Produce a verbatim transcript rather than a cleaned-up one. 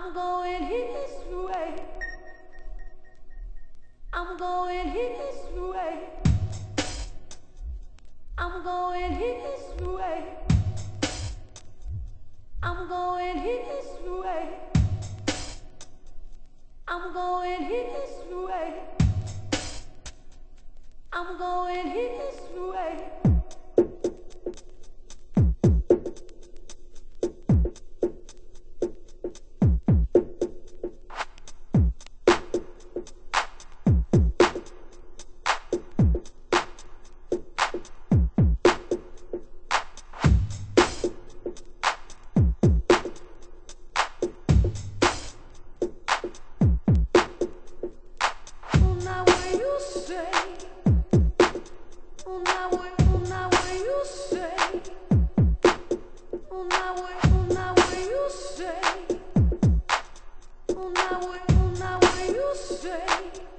I'm going his way. I'm going his way. I'm going his way. I'm going his way. I'm going his way. I'm going his way. Say